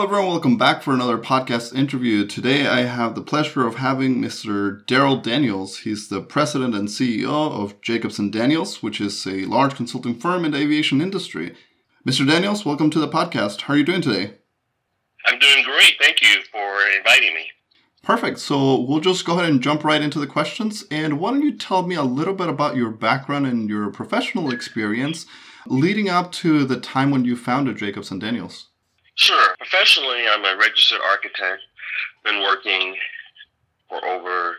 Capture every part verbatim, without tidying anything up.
Hello everyone, welcome back for another podcast interview. Today I have the pleasure of having Mister Daryl Daniels. He's the president and C E O of Jacobs and Daniels, which is a large consulting firm in the aviation industry. Mister Daniels, welcome to the podcast. How are you doing today? I'm doing great. Thank you for inviting me. Perfect. So we'll just go ahead and jump right into the questions. And why don't you tell me a little bit about your background and your professional experience leading up to the time when you founded Jacobs and Daniels? Sure. Professionally, I'm a registered architect. Been working for over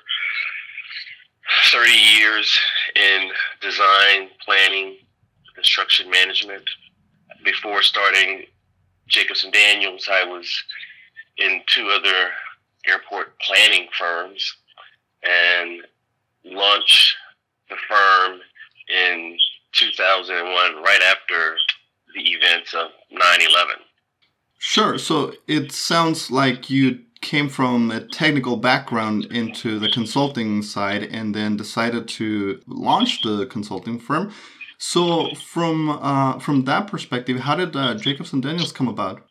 thirty years in design, planning, construction management. Before starting Jacobs and Daniels, I was in two other airport planning firms and launched the firm in two thousand one, right after the events of nine eleven. Sure. So it sounds like you came from a technical background into the consulting side and then decided to launch the consulting firm. So from uh, from that perspective, how did uh, Jacobs and Daniels come about?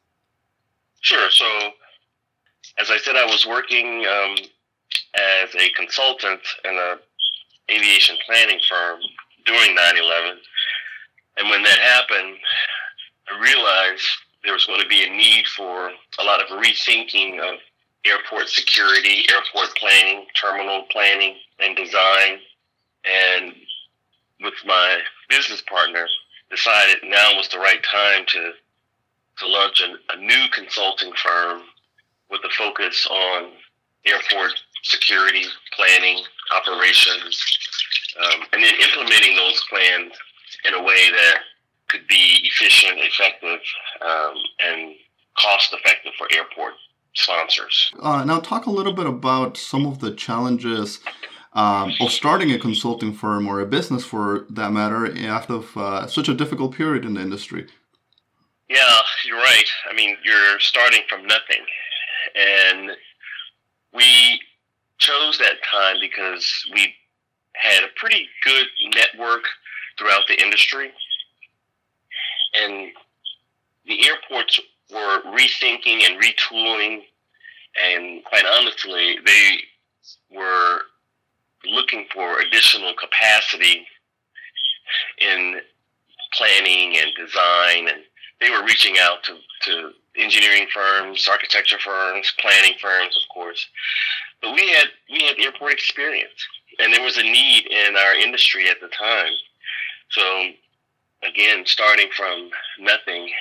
Sure. So as I said, I was working um, as a consultant in an aviation planning firm during nine eleven. And when that happened, I realized there was going to be a need for a lot of rethinking of airport security, airport planning, terminal planning, and design. And with my business partner, decided now was the right time to to launch a, a new consulting firm with a focus on airport security, planning, operations, um, and then implementing those plans in a way that could be efficient, effective, um, and cost-effective for airport sponsors. Uh, now, talk a little bit about some of the challenges um, of starting a consulting firm or a business, for that matter, after uh, such a difficult period in the industry. Yeah, you're right. I mean, you're starting from nothing. And we chose that time because we had a pretty good network throughout the industry. And the airports were rethinking and retooling. And quite honestly, they were looking for additional capacity in planning and design. And they were reaching out to, to engineering firms, architecture firms, planning firms, of course. But we had we had airport experience, and there was a need in our industry at the time. So, again, starting from nothing,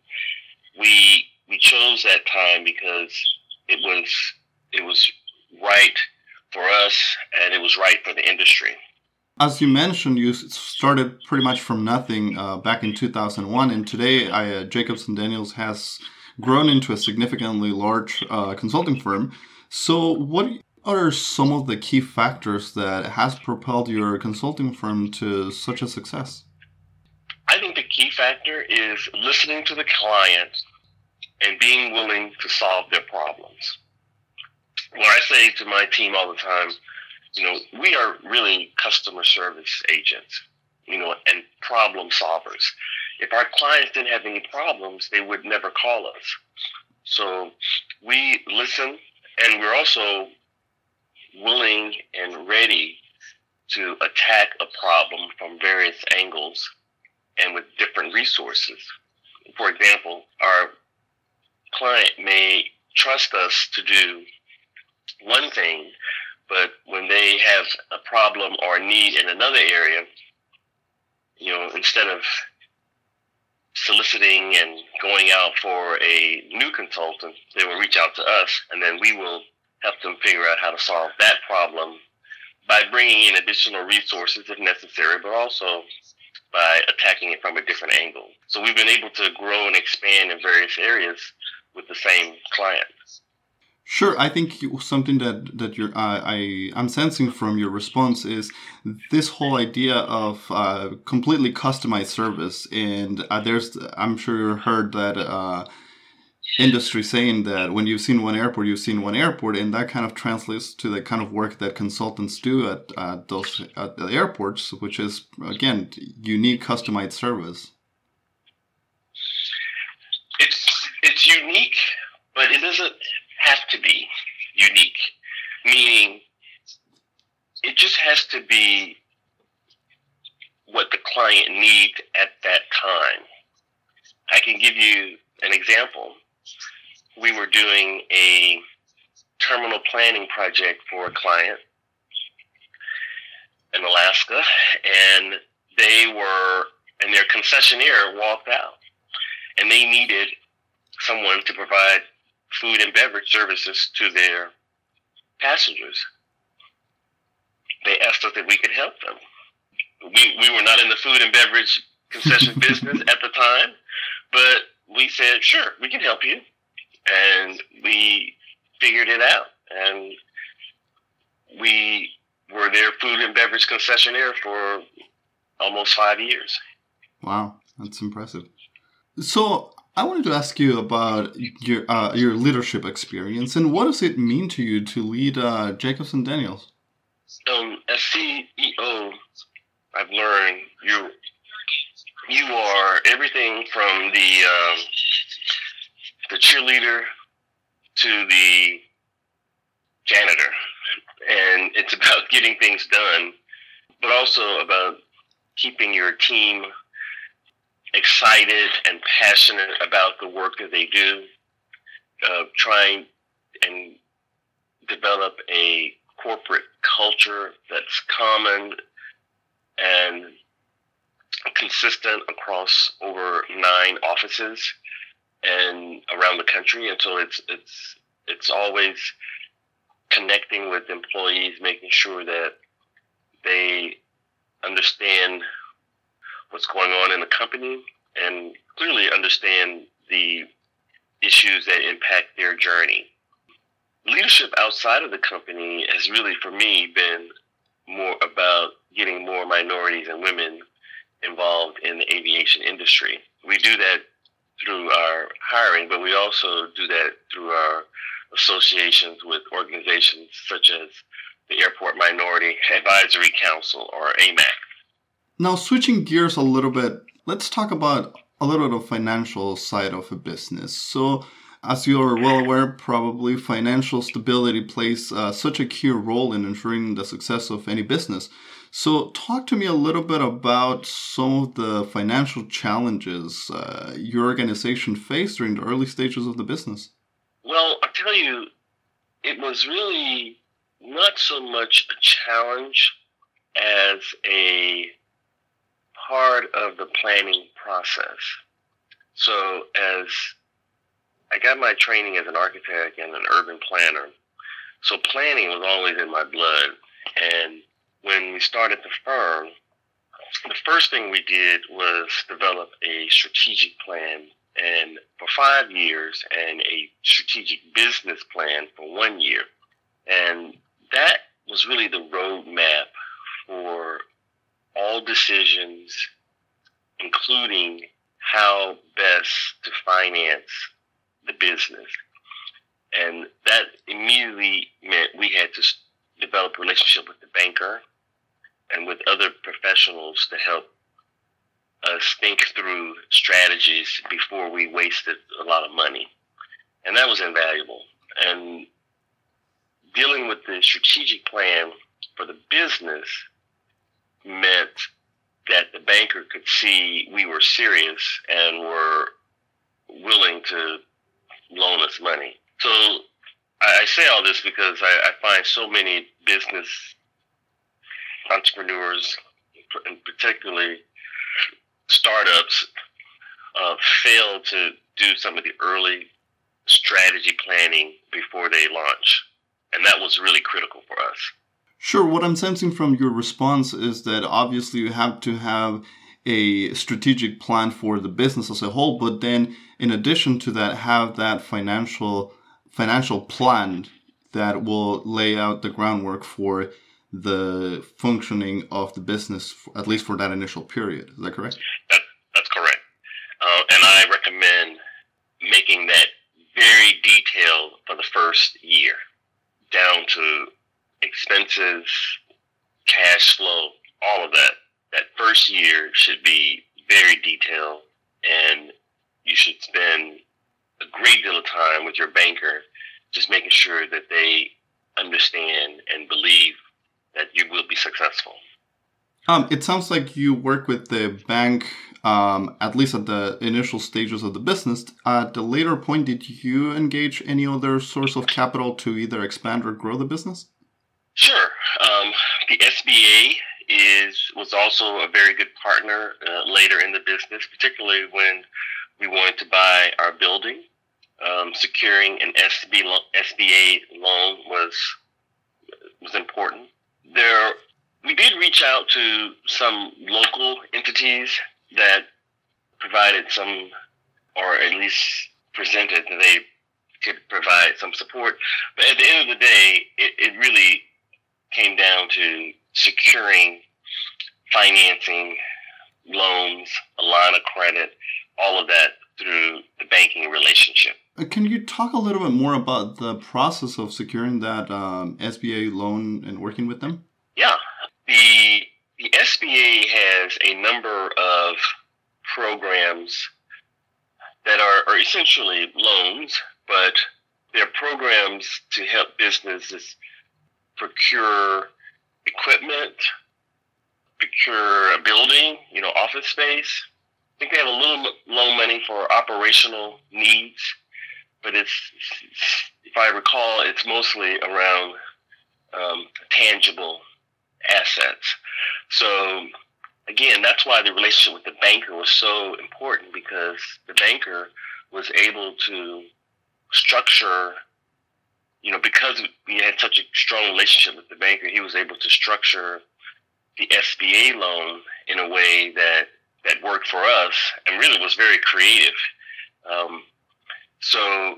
we we chose that time because it was it was right for us, and it was right for the industry. As you mentioned, you started pretty much from nothing uh, back in two thousand one, and today I, uh, Jacobs and Daniels has grown into a significantly large uh, consulting firm. So what are some of the key factors that has propelled your consulting firm to such a success? I think the key factor is listening to the client and being willing to solve their problems. What I say to my team all the time, you know, we are really customer service agents, you know, and problem solvers. If our clients didn't have any problems, they would never call us. So we listen, and we're also willing and ready to attack a problem from various angles and with different resources. For example, our client may trust us to do one thing, but when they have a problem or a need in another area, you know, instead of soliciting and going out for a new consultant, they will reach out to us, and then we will help them figure out how to solve that problem by bringing in additional resources if necessary, but also by attacking it from a different angle. So we've been able to grow and expand in various areas with the same client. Sure, I think you, something that that you're uh, I I'm sensing from your response is this whole idea of uh, completely customized service, and uh, there's I'm sure you heard that uh, industry saying that when you've seen one airport, you've seen one airport, and that kind of translates to the kind of work that consultants do at uh, those at the airports, which is again unique, customized service. It's it's unique but it doesn't have to be unique, meaning it just has to be what the client needs at that time. I can give you an example. We were doing a terminal planning project for a client in Alaska, and they were, and their concessionaire walked out, and they needed someone to provide food and beverage services to their passengers. They asked us if we could help them. We we were not in the food and beverage concession business at the time, but we said, sure, we can help you. And we figured it out. And we were their food and beverage concessionaire for almost five years. Wow, that's impressive. So I wanted to ask you about your uh, your leadership experience, and what does it mean to you to lead uh, Jacobs and Daniels? Um, as C E O, I've learned you you are everything from the um, the cheerleader to the janitor, and it's about getting things done, but also about keeping your team excited and passionate about the work that they do, uh, trying and develop a corporate culture that's common and consistent across over nine offices and around the country. And so it's it's it's always connecting with employees, making sure that they understand what's going on in the company and clearly understand the issues that impact their journey. Leadership outside of the company has really, for me, been more about getting more minorities and women involved in the aviation industry. We do that through our hiring, but we also do that through our associations with organizations such as the Airport Minority Advisory Council, or A M A C. Now, switching gears a little bit, let's talk about a little bit of financial side of a business. So, as you are well aware, probably financial stability plays uh, such a key role in ensuring the success of any business. So, talk to me a little bit about some of the financial challenges uh, your organization faced during the early stages of the business. Well, I tell you, it was really not so much a challenge as a part of the planning process. So as I got my training as an architect and an urban planner, so planning was always in my blood. And when we started the firm, the first thing we did was develop a strategic plan, and for five years, and a strategic business plan for one year. And that was really the roadmap for all decisions, including how best to finance the business. And that immediately meant we had to develop a relationship with the banker and with other professionals to help us think through strategies before we wasted a lot of money. And that was invaluable. And dealing with the strategic plan for the business meant that the banker could see we were serious and were willing to loan us money. So I say all this because I, I find so many business entrepreneurs, and particularly startups, uh, fail to do some of the early strategy planning before they launch. And that was really critical for us. Sure. What I'm sensing from your response is that obviously you have to have a strategic plan for the business as a whole, but then in addition to that, have that financial financial plan that will lay out the groundwork for the functioning of the business, at least for that initial period. Is that correct? That, that's correct. Uh, and I recommend making that very detailed for the first year, down to expenses, cash flow, all of that. That first year should be very detailed, and you should spend a great deal of time with your banker, just making sure that they understand and believe that you will be successful. Um, it sounds like you work with the bank, um, at least at the initial stages of the business. At the later point, did you engage any other source of capital to either expand or grow the business? Sure. Um, the S B A is was also a very good partner uh, later in the business, particularly when we wanted to buy our building. Um, securing an S B A loan was was important. There, we did reach out to some local entities that provided some, or at least presented that they could provide some support. But at the end of the day, it, it really came down to securing financing, loans, a line of credit, all of that through the banking relationship. Can you talk a little bit more about the process of securing that um, S B A loan and working with them? Yeah. The, the S B A has a number of programs that are, are essentially loans, but they're programs to help businesses procure equipment, procure a building, you know, office space. I think they have a little loan money for operational needs, but it's, if I recall, it's mostly around um, tangible assets. So again, that's why the relationship with the banker was so important, because the banker was able to structure, you know, because we had such a strong relationship with the banker, he was able to structure the S B A loan in a way that, that worked for us and really was very creative. Um, so,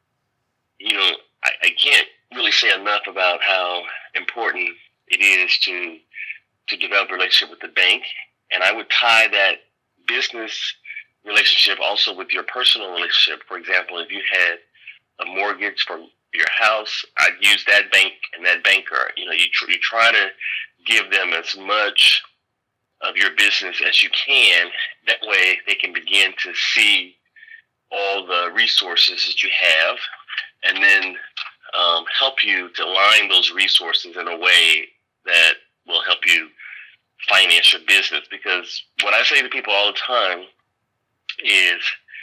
you know, I, I can't really say enough about how important it is to to develop a relationship with the bank. And I would tie that business relationship also with your personal relationship. For example, if you had a mortgage for your house, I'd use that bank and that banker. You know, you, tr- you try to give them as much of your business as you can. That way they can begin to see all the resources that you have, and then um, help you to align those resources in a way that will help you finance your business. Because what I say to people all the time is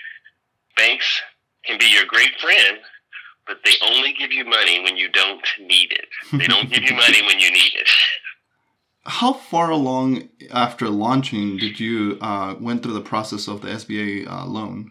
banks can be your great friend, but they only give you money when you don't need it. They don't give you money when you need it. How far along after launching did you uh, went through the process of the S B A uh, loan?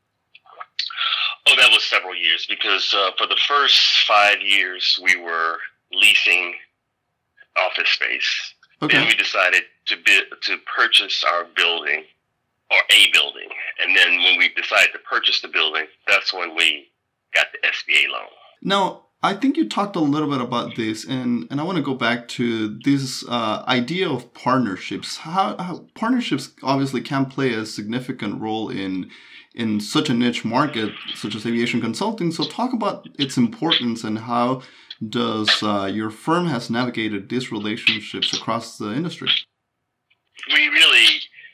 Oh, that was several years, because uh, for the first five years we were leasing office space. Okay. Then we decided to bid, to purchase our building, or a building, and then when we decided to purchase the building, that's when we got the S B A loan. Now, I think you talked a little bit about this, and, and I want to go back to this uh, idea of partnerships. How, how partnerships obviously can play a significant role in in such a niche market, such as aviation consulting. So talk about its importance and how does uh, your firm has navigated these relationships across the industry? We really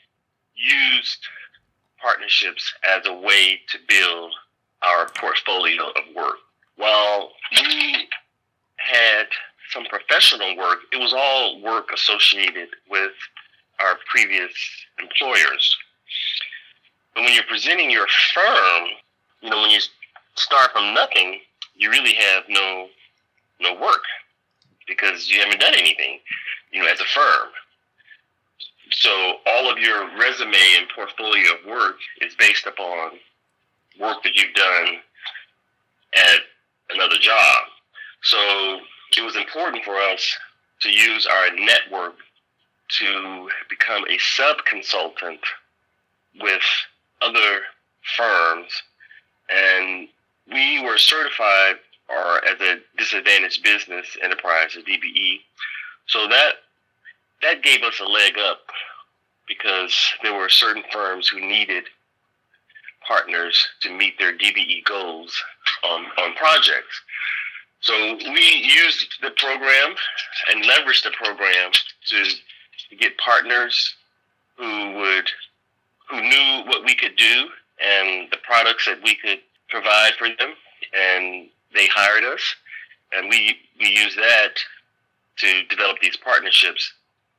used partnerships as a way to build our portfolio of work. While we had some professional work, it was all work associated with our previous employers. But when you're presenting your firm, you know, when you start from nothing, you really have no no work, because you haven't done anything, you know, as a firm. So all of your resume and portfolio of work is based upon work that you've done at another job. So it was important for us to use our network to become a sub-consultant with other firms, and we were certified or as a disadvantaged business enterprise, a D B E. So that that gave us a leg up, because there were certain firms who needed partners to meet their D B E goals on, on projects. So we used the program and leveraged the program to, to get partners who would who knew what we could do and the products that we could provide for them, and they hired us, and we we use that to develop these partnerships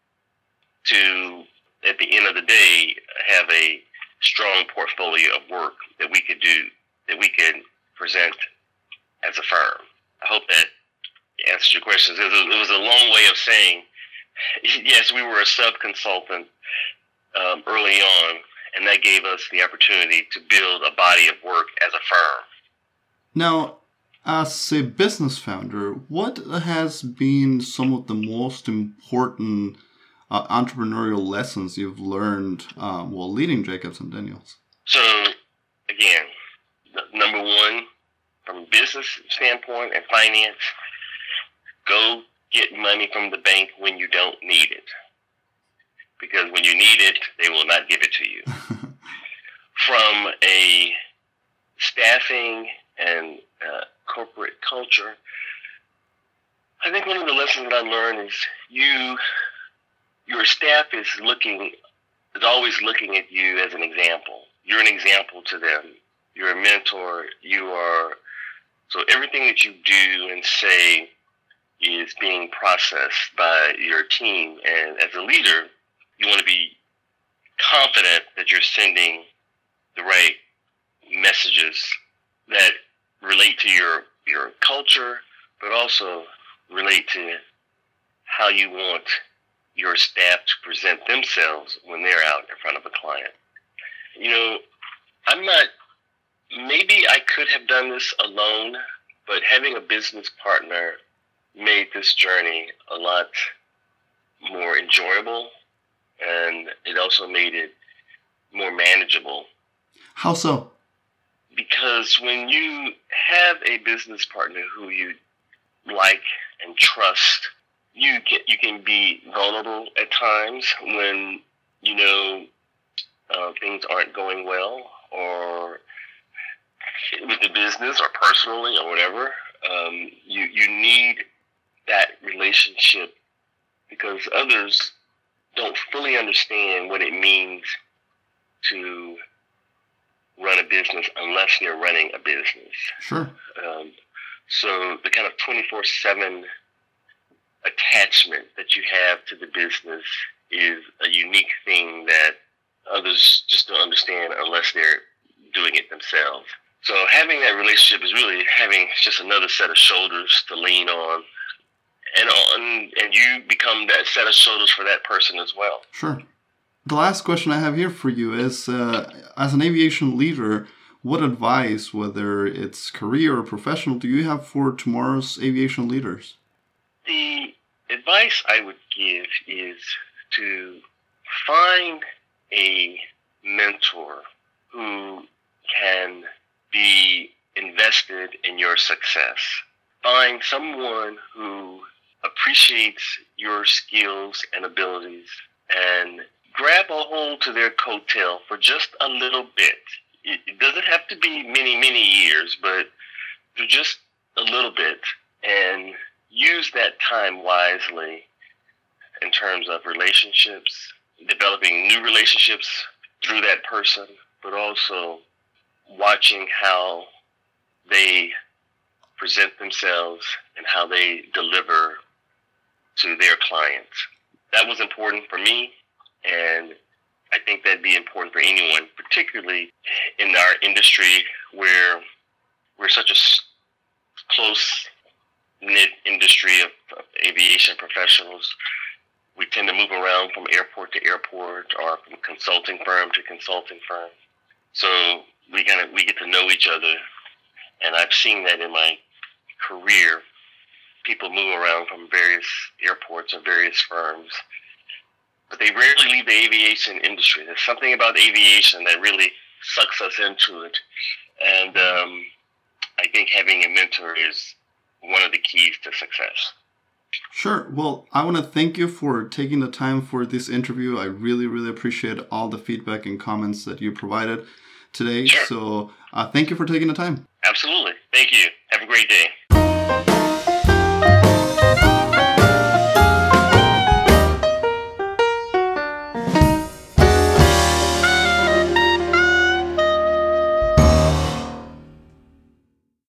to, at the end of the day, have a strong portfolio of work that we could do, that we could present as a firm. I hope that answers your questions. It was a, it was a long way of saying, yes, we were a sub-consultant um, early on, and that gave us the opportunity to build a body of work as a firm. Now, as a business founder, what has been some of the most important uh, entrepreneurial lessons you've learned um, while leading Jacobs and Daniels? So, again, number one, from a business standpoint and finance, go get money from the bank when you don't need it. Because when you need it, they will not give it to you. From a staffing and uh, corporate culture, I think one of the lessons that I learned is you, your staff is looking, is always looking at you as an example. You're an example to them. You're a mentor. You are, so everything that you do and say is being processed by your team. And as a leader, you want to be confident that you're sending the right messages that relate to your, your culture, but also relate to how you want your staff to present themselves when they're out in front of a client. You know, I'm not, maybe I could have done this alone, but having a business partner made this journey a lot more enjoyable, and it also made it more manageable. How so? Because when you have a business partner who you like and trust, you can, you can be vulnerable at times when, you know, uh, things aren't going well, or with the business or personally or whatever. Um, you, you need that relationship because others don't fully understand what it means to run a business unless they're running a business. Sure. Um, so the kind of twenty-four seven attachment that you have to the business is a unique thing that others just don't understand unless they're doing it themselves. So having that relationship is really having just another set of shoulders to lean on, and on, and you become that set of shoulders for that person as well. Sure. The last question I have here for you is, uh, as an aviation leader, what advice, whether it's career or professional, do you have for tomorrow's aviation leaders? The advice I would give is to find a mentor who can be invested in your success. Find someone who appreciates your skills and abilities and grab a hold to their coattail for just a little bit. It, it doesn't have to be many, many years, but for just a little bit, and use that time wisely in terms of relationships, developing new relationships through that person, but also watching how they present themselves and how they deliver to their clients. That was important for me, and I think that'd be important for anyone, particularly in our industry where we're such a close-knit industry of, of aviation professionals. We tend to move around from airport to airport or from consulting firm to consulting firm. So we kind of we get to know each other, and I've seen that in my career. People move around from various airports or various firms, but they rarely leave the aviation industry. There's something about aviation that really sucks us into it, and um, I think having a mentor is one of the keys to success. Sure. Well, I want to thank you for taking the time for this interview. I really, really appreciate all the feedback and comments that you provided today. Sure. So uh, thank you for taking the time. Absolutely. Thank you. Have a great day.